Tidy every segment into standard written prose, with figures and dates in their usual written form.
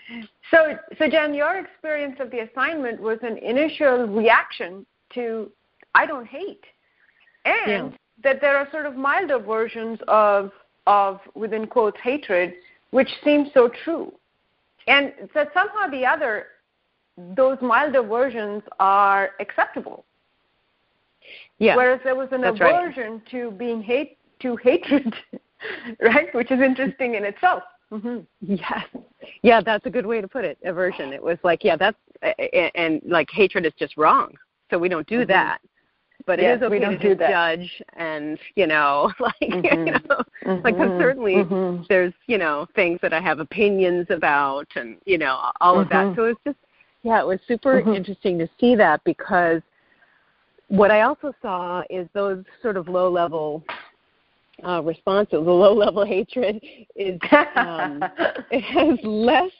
So Jen, your experience of the assignment was an initial reaction to I don't hate, and that there are sort of milder versions of within quotes hatred, which seems so true, and that somehow or the other those milder versions are acceptable. Yeah. Whereas there was an aversion to being hatred, right? Which is interesting in itself. Mm-hmm. Yes. Yeah, that's a good way to put it. Aversion. It was like, that's and like hatred is just wrong. So we don't do that. But it is okay to just judge and, like certainly there's, things that I have opinions about and, all of that. So it's just, it was super interesting to see that, because what I also saw is those sort of low-level responses, the low-level hatred is it has less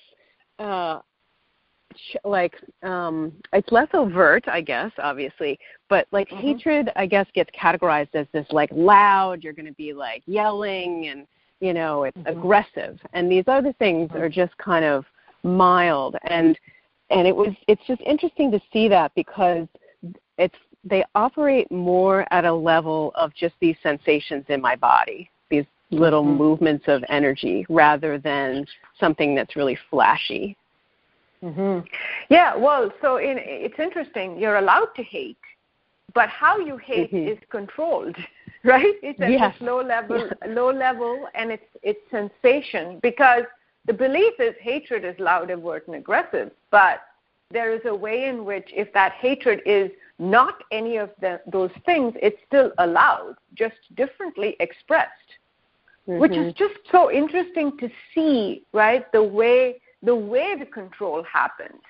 it's less overt, I guess, obviously, but like hatred, I guess, gets categorized as this like loud, you're going to be like yelling and, it's aggressive. And these other things are just kind of mild. And it's just interesting to see that, because they operate more at a level of just these sensations in my body, these little movements of energy, rather than something that's really flashy. Yeah, well, so it's interesting. You're allowed to hate, but how you hate is controlled, right? It's at this low level, and it's sensation, because the belief is hatred is loud, overt, and aggressive, but there is a way in which if that hatred is not any of those things, it's still allowed, just differently expressed, which is just so interesting to see, right, the way the control happens.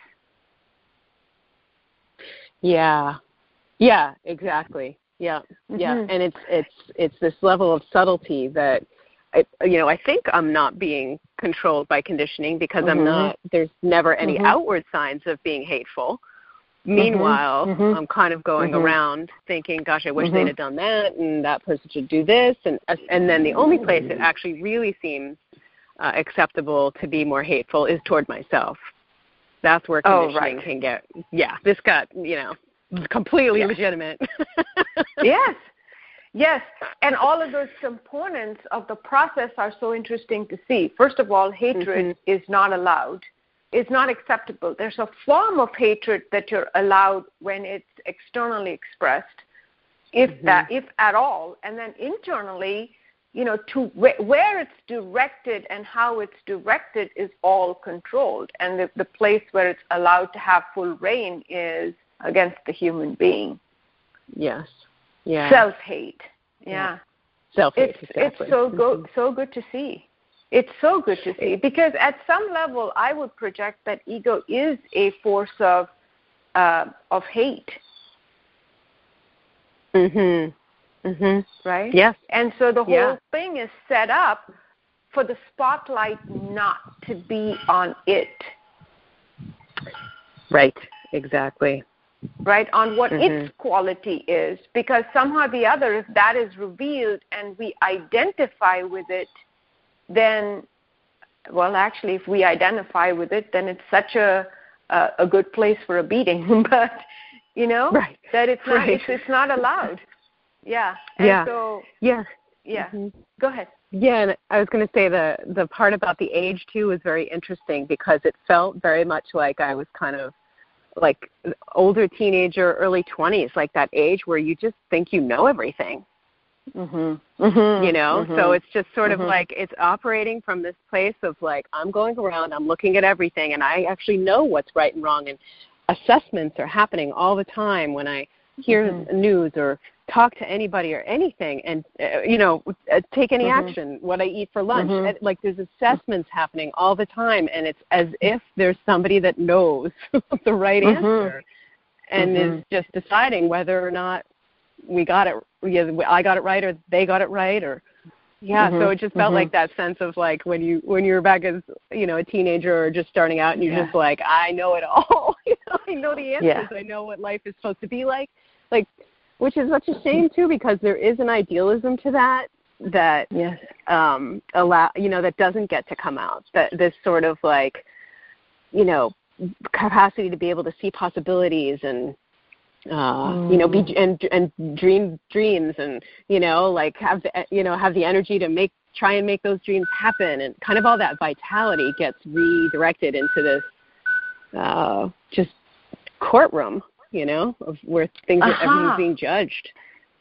Yeah, exactly. Yeah. And it's this level of subtlety that I think I'm not being controlled by conditioning, because I'm not. There's never any outward signs of being hateful. Meanwhile, I'm kind of going around thinking, gosh, I wish they'd have done that, and that person should do this, and then the only place it actually really seems acceptable to be more hateful is toward myself. That's where conditioning can get. Yeah, this got completely legitimate. Yes, and all of those components of the process are so interesting to see. First of all, hatred is not allowed. It's not acceptable. There's a form of hatred that you're allowed when it's externally expressed, if at all, and then internally, to where it's directed and how it's directed is all controlled, and the place where it's allowed to have full reign is against the human being. Yes. Yeah. Self-hate. Yeah. Self-hate. Exactly. It's so good to see. It's so good to see, because at some level, I would project that ego is a force of hate. Right? Yes. And so the whole thing is set up for the spotlight not to be on it. Right. Exactly. Right, on what its quality is, because somehow or the other, if that is revealed and we identify with it, then, well, actually, if we identify with it, then it's such a good place for a beating. But that it's not allowed. Yeah. And so go ahead. Yeah, and I was going to say the part about the age too was very interesting, because it felt very much like I was kind of like older teenager, early 20s, like that age where you just think you know everything. So it's just sort of like it's operating from this place of like, I'm going around, I'm looking at everything, and I actually know what's right and wrong, and assessments are happening all the time when I hear news or talk to anybody or anything, and take any action, what I eat for lunch. Like there's assessments happening all the time, and it's as if there's somebody that knows the right answer and is just deciding whether or not we got it. I got it right, or they got it right, or So it just felt like that sense of like when you're back as a teenager or just starting out, and you're just like, I know it all. I know the answers. I know what life is supposed to be like. Which is such a shame too, because there is an idealism to that that doesn't get to come out. That this sort of like capacity to be able to see possibilities and be and dream dreams and have the energy to try and make those dreams happen, and kind of all that vitality gets redirected into this just courtroom, of where things everything's being judged.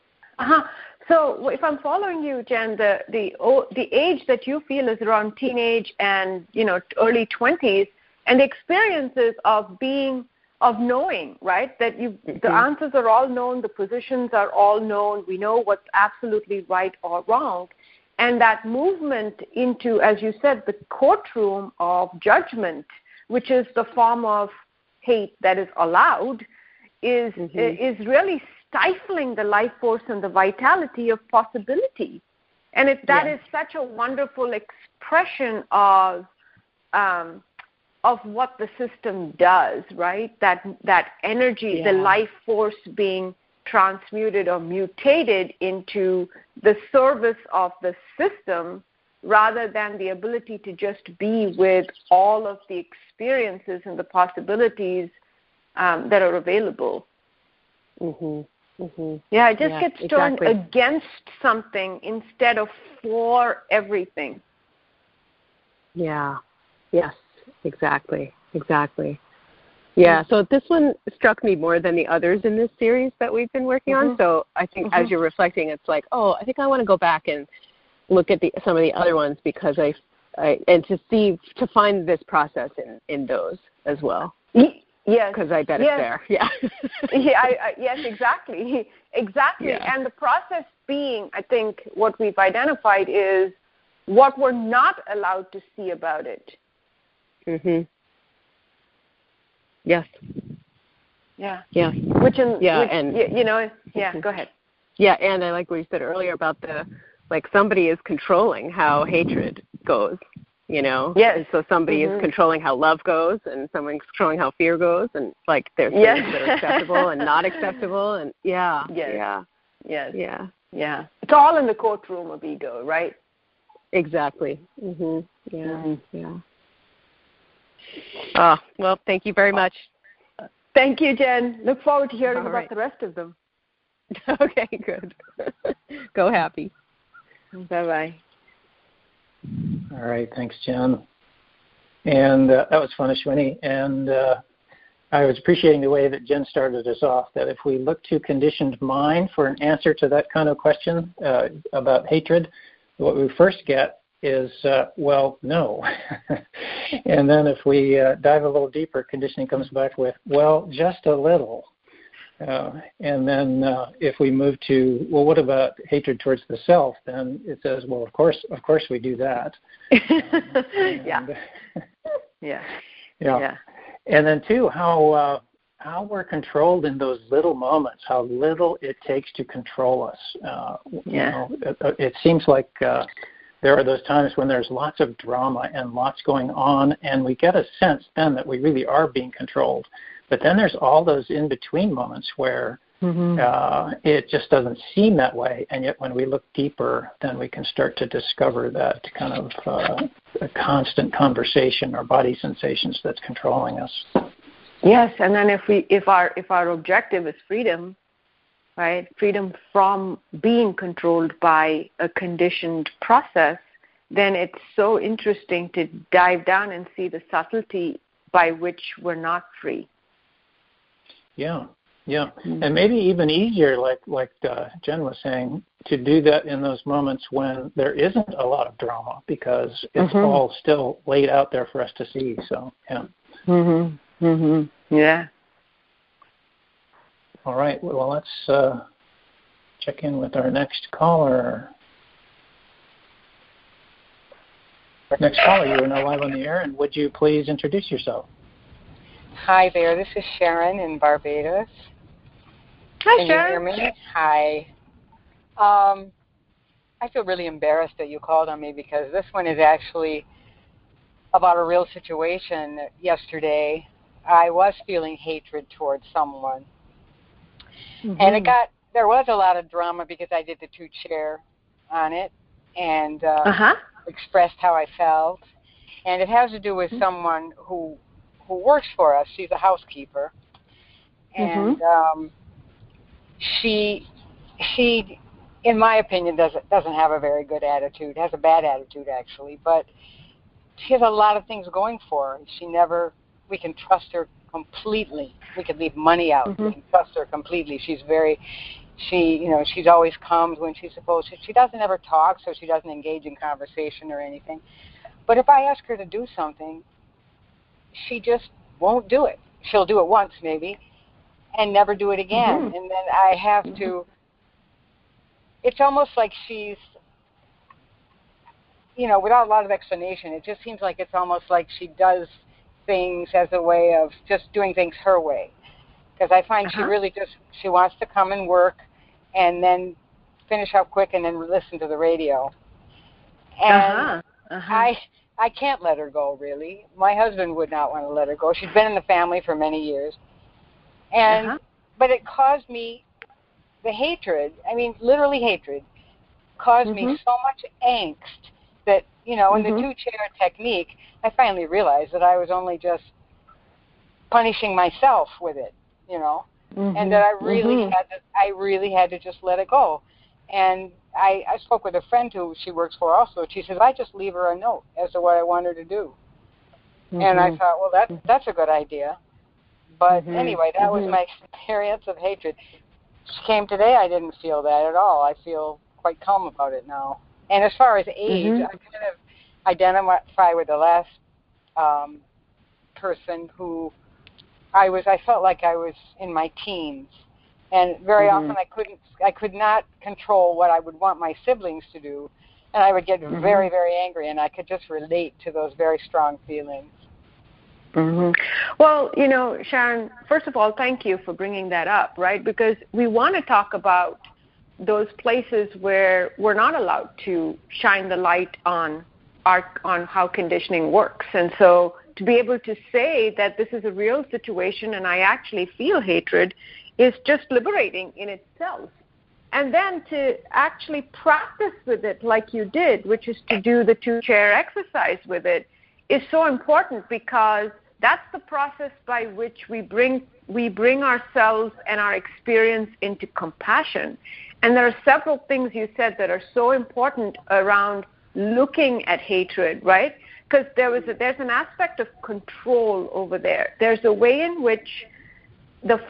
So if I'm following you, Jen, the age that you feel is around teenage and early 20s, and the experiences of knowing, right? That the answers are all known, the positions are all known, we know what's absolutely right or wrong, and that movement into, as you said, the courtroom of judgment, which is the form of hate that is allowed, is really stifling the life force and the vitality of possibility. And that is such a wonderful expression of what the system does, right? That energy, the life force being transmuted or mutated into the service of the system, rather than the ability to just be with all of the experiences and the possibilities that are available. Yeah, it just gets turned against something instead of for everything. Yeah. Yes. Exactly. Yeah, so this one struck me more than the others in this series that we've been working on. So I think as you're reflecting, it's like, I think I want to go back and look at some of the other ones, because I to find this process in those as well. Yes, because I bet it's there. Yeah. Yes, exactly. Yeah. And the process being, I think, what we've identified is what we're not allowed to see about it. Yes. Yeah. Yeah. Go ahead. Yeah, and I like what you said earlier about somebody is controlling how hatred goes, Yes. And so somebody is controlling how love goes, and someone's controlling how fear goes, and there's things that are acceptable and not acceptable, and Yes. It's all in the courtroom of ego, right? Exactly. Yeah. Oh, well, thank you very much. Thank you, Jen. Look forward to hearing about the rest of them. Okay, good. Go happy. Bye-bye. All right, thanks, Jen. And that was fun, Ashwini. And I was appreciating the way that Jen started us off, that if we look to conditioned mind for an answer to that kind of question about hatred, what we first get is, no. And then if we dive a little deeper, conditioning comes back with, just a little. And then if we move to, what about hatred towards the self? Then it says, of course we do that. Yeah. And then too, how we're controlled in those little moments, how little it takes to control us. It seems like there are those times when there's lots of drama and lots going on, and we get a sense then that we really are being controlled. But then there's all those in-between moments where it just doesn't seem that way, and yet when we look deeper, then we can start to discover that kind of a constant conversation or body sensations that's controlling us. Yes, and then if our objective is freedom, right? Freedom from being controlled by a conditioned process, then it's so interesting to dive down and see the subtlety by which we're not free. Yeah. And maybe even easier, like Jen was saying, to do that in those moments when there isn't a lot of drama, because it's all still laid out there for us to see. So, yeah. Yeah. All right. Well, let's check in with our next caller. Next caller, you are now live on the air, and would you please introduce yourself? Hi there. This is Sharon in Barbados. Hi, Sharon. Can you hear me? Hi. I feel really embarrassed that you called on me, because this one is actually about a real situation. Yesterday, I was feeling hatred towards someone. And there was a lot of drama because I did the 2-chair on it and expressed how I felt. And it has to do with someone who who works for us. She's a housekeeper, and she, in my opinion, doesn't have a very good attitude. Has a bad attitude actually, but she has a lot of things going for her. We can trust her completely. We can leave money out. We can trust her completely. She's she's always comes when she's supposed to. She doesn't ever talk, so she doesn't engage in conversation or anything. But if I ask her to do something, she just won't do it. She'll do it once maybe and never do it again. And then I have to, it's almost like she's, without a lot of explanation, it just seems like it's almost like she does things as a way of just doing things her way. Because I find she wants to come and work and then finish up quick and then listen to the radio. And I can't let her go, really. My husband would not want to let her go. She's been in the family for many years. And but it caused me the hatred, literally hatred, caused me so much angst that, in the two-chair technique, I finally realized that I was only just punishing myself with it, and that I really had to just let it go. And I spoke with a friend who she works for also. She says, I just leave her a note as to what I want her to do. And I thought, well, that's a good idea. But anyway, that was my experience of hatred. She came today, I didn't feel that at all. I feel quite calm about it now. And as far as age, I kind of identify with the last person who I felt like I was in my teens. And very often I could not control what I would want my siblings to do. And I would get very, very angry, and I could just relate to those very strong feelings. Well, Sharon, first of all, thank you for bringing that up, right? Because we want to talk about those places where we're not allowed to shine the light on how conditioning works. And so to be able to say that this is a real situation and I actually feel hatred is just liberating in itself. And then to actually practice with it like you did, which is to do the two-chair exercise with it, is so important, because that's the process by which we bring ourselves and our experience into compassion. And there are several things you said that are so important around looking at hatred, right? Because there's an aspect of control over there. There's a way in which there's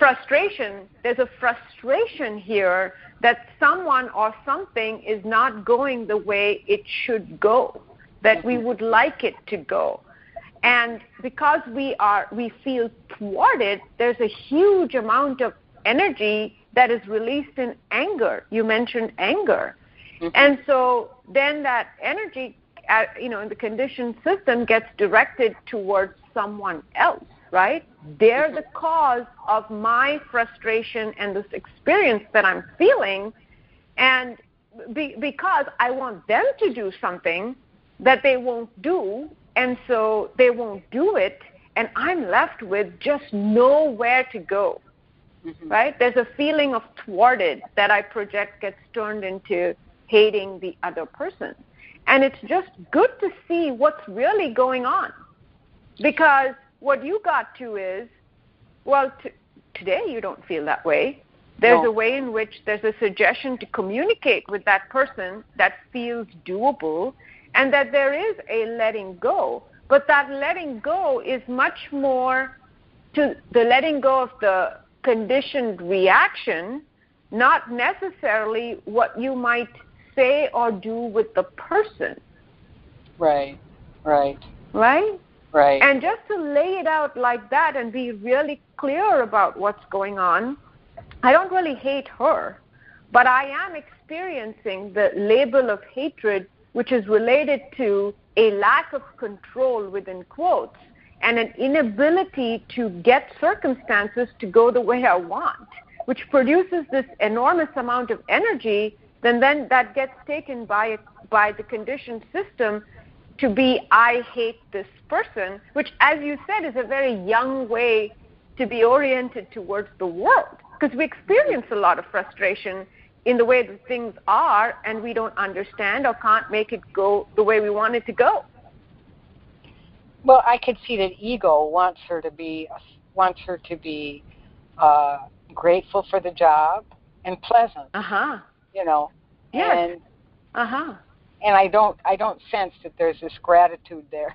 a frustration here that someone or something is not going the way it should go, that we would like it to go. And because we feel thwarted, there's a huge amount of energy that is released in anger. You mentioned anger. And so then that energy, in the conditioned system gets directed towards someone else, right? They're the cause of my frustration and this experience that I'm feeling. And because I want them to do something that they won't do, and so they won't do it, and I'm left with just nowhere to go, right? There's a feeling of thwarted that I project gets turned into hating the other person. And it's just good to see what's really going on, because what you got to is, well, today you don't feel that way. There's a way in which there's a suggestion to communicate with that person that feels doable, and that there is a letting go. But that letting go is much more to the letting go of the conditioned reaction, not necessarily what you might say or do with the person. Right. Right? Right. And just to lay it out like that and be really clear about what's going on, I don't really hate her, but I am experiencing the label of hatred, which is related to a lack of control, within quotes, and an inability to get circumstances to go the way I want, which produces this enormous amount of energy, then that gets taken by the conditioned system to be, I hate this person, which, as you said, is a very young way to be oriented towards the world, because we experience a lot of frustration in the way that things are, and we don't understand or can't make it go the way we want it to go. Well, I could see that ego wants her to be grateful for the job and pleasant. You know. Yes. And I don't sense that there's this gratitude there.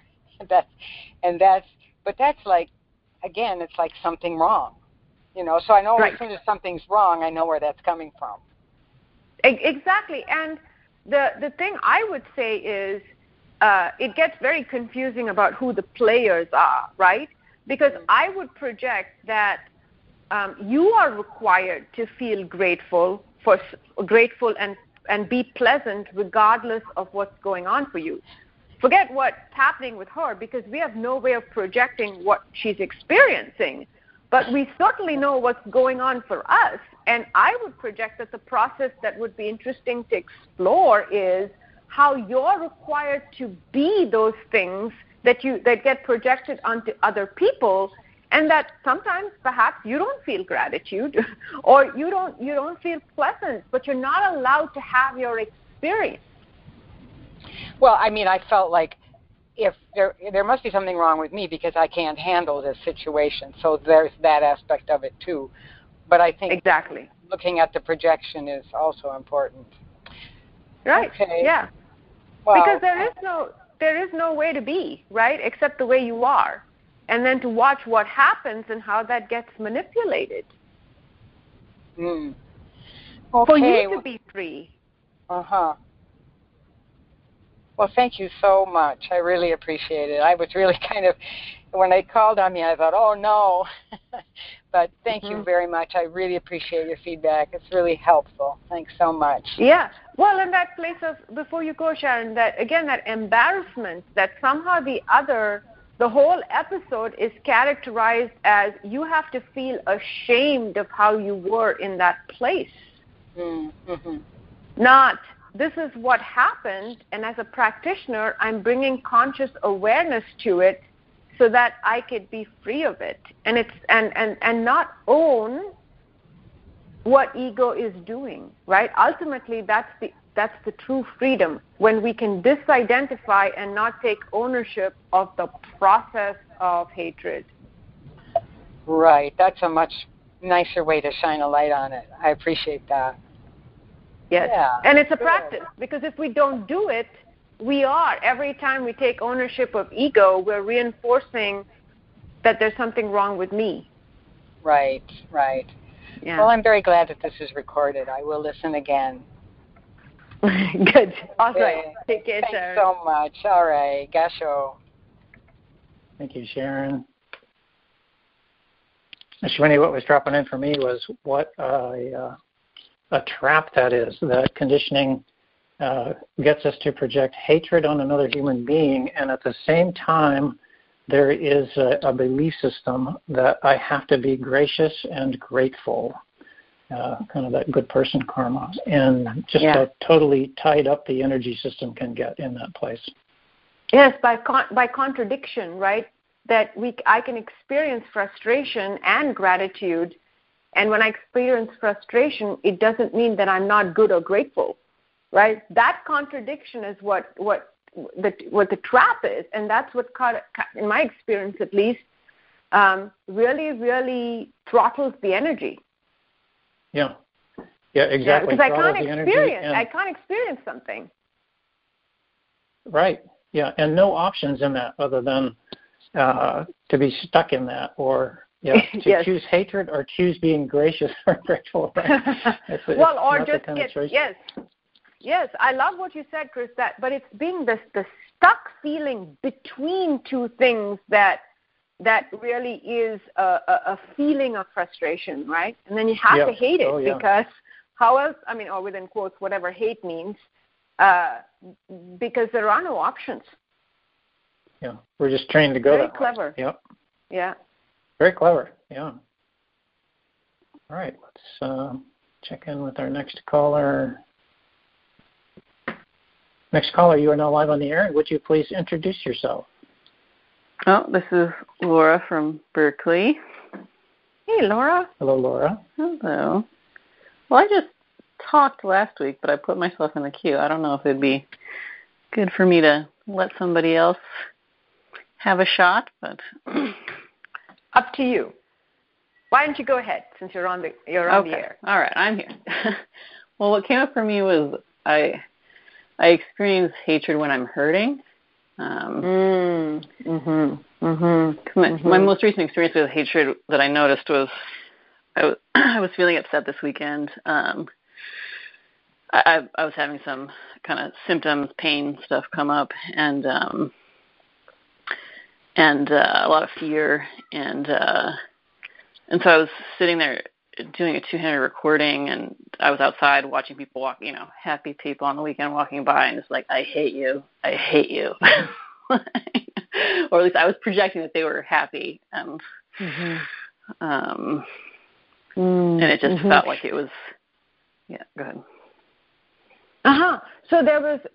But that's like, again, it's like something wrong. You know, so I know as soon as something's wrong, I know where that's coming from. Exactly. And the thing I would say is it gets very confusing about who the players are, right? Because I would project that you are required to feel grateful and be pleasant regardless of what's going on for you. Forget what's happening with her, because we have no way of projecting what she's experiencing. But we certainly know what's going on for us. And I would project that the process that would be interesting to explore is how you're required to be those things that get projected onto other people, and that sometimes perhaps you don't feel gratitude or you don't feel pleasant, but you're not allowed to have your experience. Well, I mean, I felt like if there must be something wrong with me because I can't handle this situation. So there's that aspect of it too. But I think exactly looking at the projection is also important. Right. Okay. Yeah. Well, because there is no way to be, right, except the way you are. And then to watch what happens and how that gets manipulated. Okay. For you to be free. Well, thank you so much. I really appreciate it. I was really when they called on me, I thought, oh, no. But thank you very much. I really appreciate your feedback. It's really helpful. Thanks so much. Yeah. Well, in that place of, before you go, Sharon, that embarrassment, that somehow the whole episode is characterized as you have to feel ashamed of how you were in that place. Not, this is what happened, and as a practitioner, I'm bringing conscious awareness to it so that I could be free of it, and not own what ego is doing, right? Ultimately, that's the true freedom, when we can disidentify and not take ownership of the process of hatred. Right. That's a much nicer way to shine a light on it. I appreciate that. Yes. Yeah. And it's a practice, because if we don't do it, every time we take ownership of ego, we're reinforcing that there's something wrong with me. Right. Yeah. Well, I'm very glad that this is recorded. I will listen again. Good. All right. Take care, Thanks Sharon. so much. All right. Gasho. Thank you, Sharon. Shwini, what was dropping in for me was what a trap that is. That conditioning gets us to project hatred on another human being, and at the same time, there is a belief system that I have to be gracious and grateful, kind of that good person karma, and just how totally tied up the energy system can get in that place. Yes, by contradiction, right? That I can experience frustration and gratitude, and when I experience frustration, it doesn't mean that I'm not good or grateful, right? That contradiction is what the trap is, and that's what, in my experience at least, really, really throttles the energy. Yeah, exactly. Because I can't experience something. Right. Yeah, and no options in that other than to be stuck in that, or choose hatred or choose being gracious or grateful. Right? Or just get Yes, I love what you said, Chris. But it's being the stuck feeling between two things that really is a feeling of frustration, right? And then you have to hate it because how else? I mean, or within quotes, whatever hate means, because there are no options. Yeah, we're just trained to go Very that clever. way. Yep. Yeah. Very clever. Yeah. All right, let's check in with our next caller. Next caller, you are now live on the air. Would you please introduce yourself? Oh, this is Laura from Berkeley. Hey, Laura. Hello, Laura. Hello. Well, I just talked last week, but I put myself in the queue. I don't know if it'd be good for me to let somebody else have a shot, but up to you. Why don't you go ahead since you're on the air? All right, I'm here. Well, what came up for me was I experience hatred when I'm hurting. My most recent experience with hatred that I noticed was I was feeling upset this weekend. I was having some kind of symptoms, pain stuff come up, and a lot of fear, and so I was sitting there doing a two-handed recording, and I was outside watching people walk, happy people on the weekend walking by, and it's like, I hate you. Or at least I was projecting that they were happy, and it just felt like it was, go ahead. So there was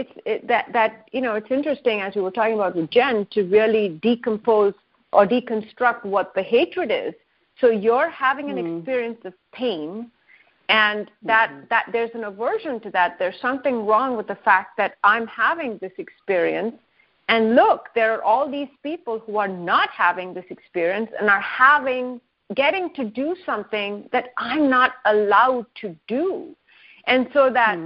it's interesting, as we were talking about with Jen, to really decompose or deconstruct what the hatred is. So you're having an experience of pain, and that there's an aversion to that. There's something wrong with the fact that I'm having this experience, and look, there are all these people who are not having this experience and are getting to do something that I'm not allowed to do. And so that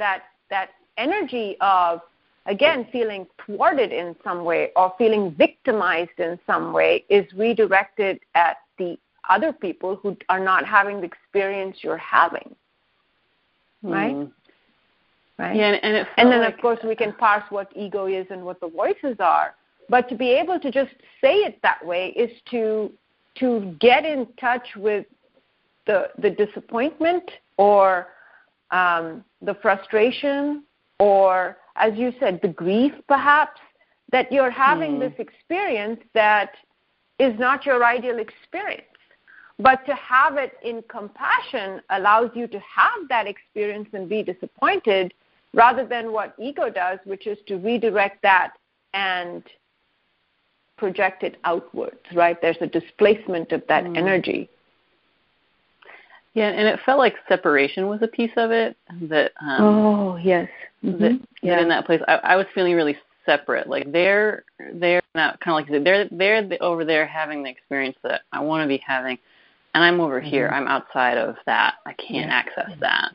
energy of, again, feeling thwarted in some way or feeling victimized in some way is redirected at the other people who are not having the experience you're having, right? Right. Yeah, and then, of course, we can parse what ego is and what the voices are. But to be able to just say it that way is to get in touch with the disappointment or the frustration, or, as you said, the grief, perhaps, that you're having this experience that is not your ideal experience. But to have it in compassion allows you to have that experience and be disappointed, rather than what ego does, which is to redirect that and project it outwards, right? There's a displacement of that energy. Yeah, and it felt like separation was a piece of it. That yes. That in that place, I was feeling really separate. Like they're not, kind of like you said, they're over there having the experience that I want to be having, and I'm over here. I'm outside of that. I can't access that.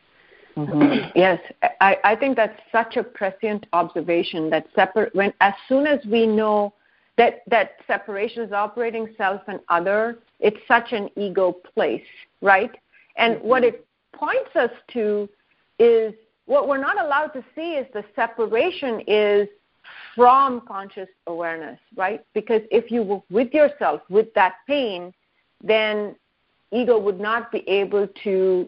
Yes, I think that's such a prescient observation. That as soon as we know that separation is operating self and other, it's such an ego place, right? And what it points us to is what we're not allowed to see is the separation is from conscious awareness, right? Because if you were with yourself, with that pain, then ego would not be able to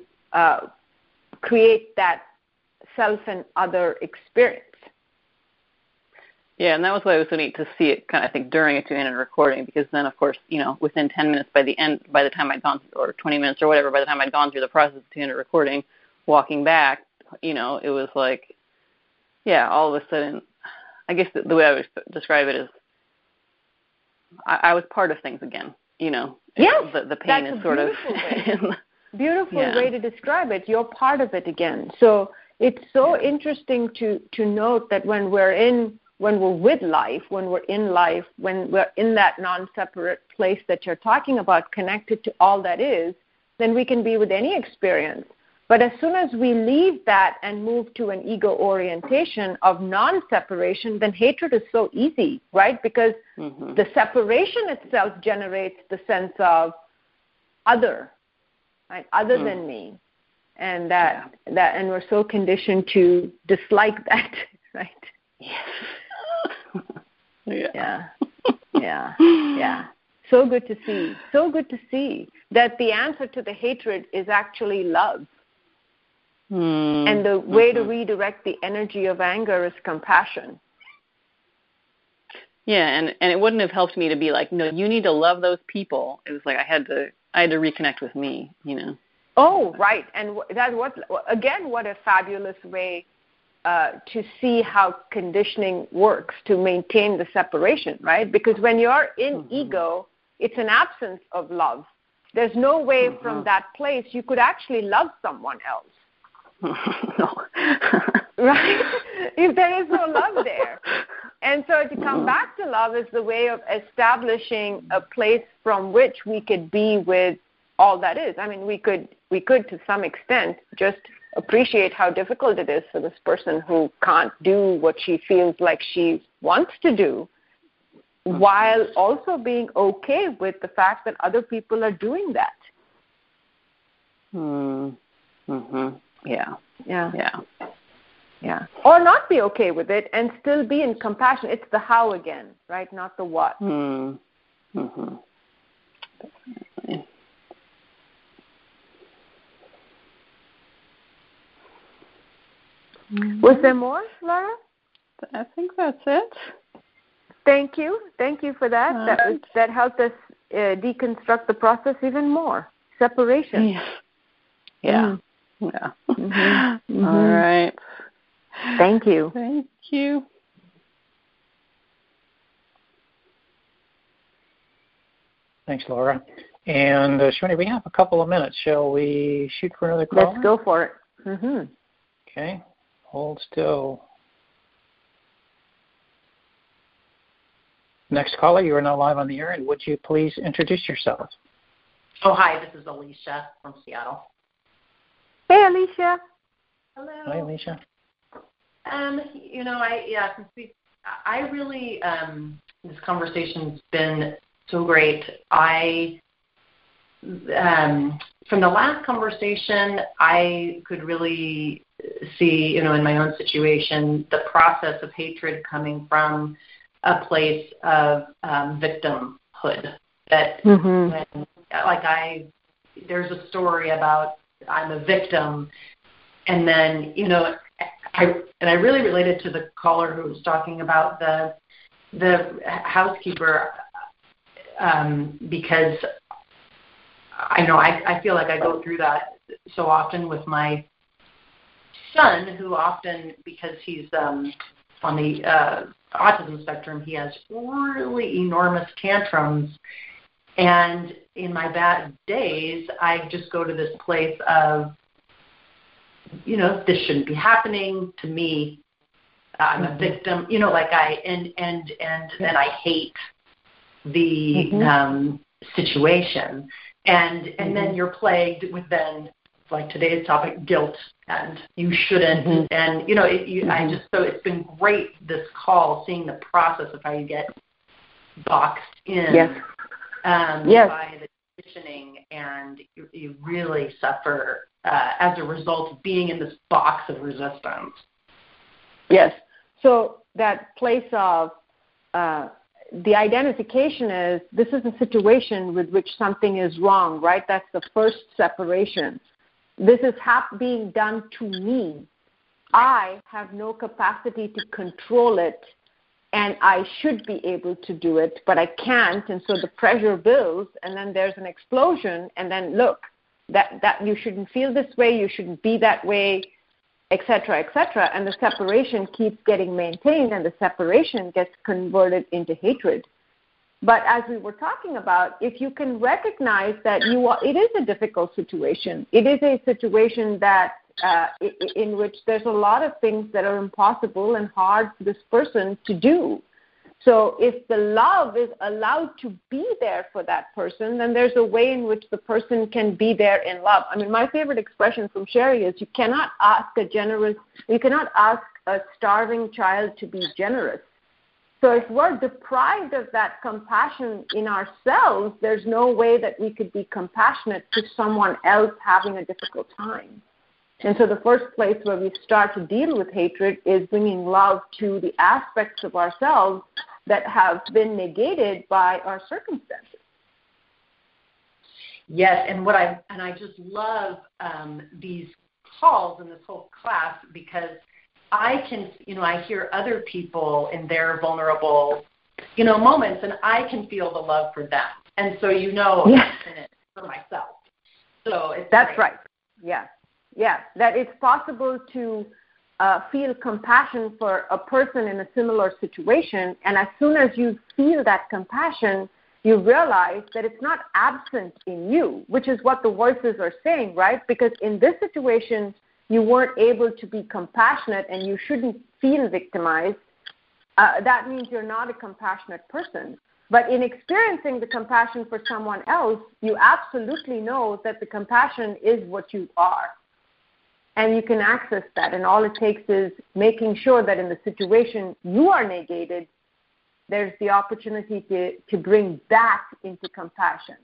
create that self and other experience. Yeah, and that was why it was so neat to see it kind of, I think, during a two-handed recording, because then, of course, within 10 minutes by the time I'd gone, or 20 minutes or whatever, by the time I'd gone through the process of two-handed recording, walking back, it was like, all of a sudden, I guess the way I would describe it is I was part of things again, Yes, the pain is sort of... Beautiful way to describe it. You're part of it again. So it's so interesting to note that when we're with life, when we're in life, when we're in that non-separate place that you're talking about, connected to all that is, then we can be with any experience. But as soon as we leave that and move to an ego orientation of non-separation, then hatred is so easy, right? Because the separation itself generates the sense of other, right? Other than me. And that and we're so conditioned to dislike that, right? Yes. Yeah. So good to see that the answer to the hatred is actually love. And the way to redirect the energy of anger is compassion. Yeah, and it wouldn't have helped me to be like, no, you need to love those people. It was like I had to reconnect with me, Oh, right. And what a fabulous way to see how conditioning works to maintain the separation, right? Because when you're in ego, it's an absence of love. There's no way from that place you could actually love someone else. No. Right? If there is no love there. And so to come back to love is the way of establishing a place from which we could be with all that is. I mean, we could to some extent just appreciate how difficult it is for this person who can't do what she feels like she wants to do, while also being okay with the fact that other people are doing that. Yeah. Or not be okay with it and still be in compassion. It's the how again, right? Not the what. Definitely. Was there more, Laura? I think that's it. Thank you for that. That helped us deconstruct the process even more. Separation. Yeah. Mm-hmm. All right. Thank you. Thank you. Thanks, Laura. And Shwini, we have a couple of minutes. Shall we shoot for another call? Let's go for it. Mm-hmm. Okay. Hold still. Next caller, you are now live on the air, and would you please introduce yourself? Oh, hi, this is Alicia from Seattle. Hey, Alicia. Hello. Hi, Alicia. I really, this conversation's been so great. From the last conversation, I could really see, in my own situation, the process of hatred coming from a place of victimhood. That there's a story about I'm a victim, and then I really related to the caller who was talking about the housekeeper because I feel like I go through that so often with my son, who often, because he's on the autism spectrum, he has really enormous tantrums. And in my bad days, I just go to this place of, this shouldn't be happening to me. I'm a victim, and I hate the situation. And then you're plagued with then, like today's topic, guilt, and you shouldn't. And, so it's been great, this call, seeing the process of how you get boxed in by the conditioning, and you really suffer as a result of being in this box of resistance. Yes. So that place of the identification is, this is a situation with which something is wrong, right? That's the first separation. This is being done to me. I have no capacity to control it, and I should be able to do it, but I can't, and so the pressure builds, and then there's an explosion, and then look, that you shouldn't feel this way, you shouldn't be that way, etc., and the separation keeps getting maintained, and the separation gets converted into hatred. But as we were talking about, if you can recognize that it is a difficult situation, it is a situation that in which there's a lot of things that are impossible and hard for this person to do. So if the love is allowed to be there for that person, then there's a way in which the person can be there in love. I mean, my favorite expression from Sherry is, you cannot ask a starving child to be generous. So if we're deprived of that compassion in ourselves, there's no way that we could be compassionate to someone else having a difficult time. And so the first place where we start to deal with hatred is bringing love to the aspects of ourselves that have been negated by our circumstances. Yes, and I just love these calls and this whole class, because I can, I hear other people in their vulnerable, moments, and I can feel the love for them. And so, I'm in it for myself. So that's great. Right. Yeah. Yeah. That it's possible to feel compassion for a person in a similar situation. And as soon as you feel that compassion, you realize that it's not absent in you, which is what the voices are saying, right? Because in this situation, you weren't able to be compassionate and you shouldn't feel victimized, that means you're not a compassionate person. But in experiencing the compassion for someone else, you absolutely know that the compassion is what you are. And you can access that. And all it takes is making sure that in the situation you are negated, there's the opportunity to bring that into compassion.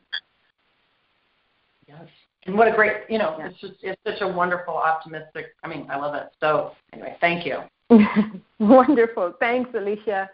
Yes. And what a great, it's such a wonderful, optimistic, I love it. So anyway, thank you. Wonderful. Thanks, Alicia.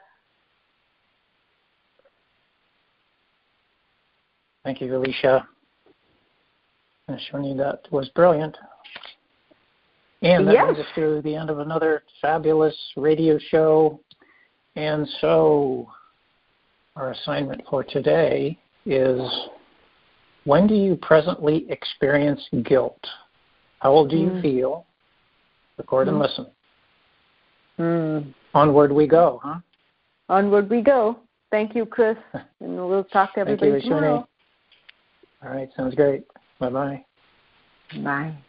Thank you, Alicia. Shwini, that was brilliant. And that brings us to the end of another fabulous radio show. And so our assignment for today is, when do you presently experience guilt? How old do you feel? Record and listen. Onward we go, huh? Onward we go. Thank you, Chris. And we'll talk to everybody tomorrow. All right, sounds great. Bye-bye. Bye.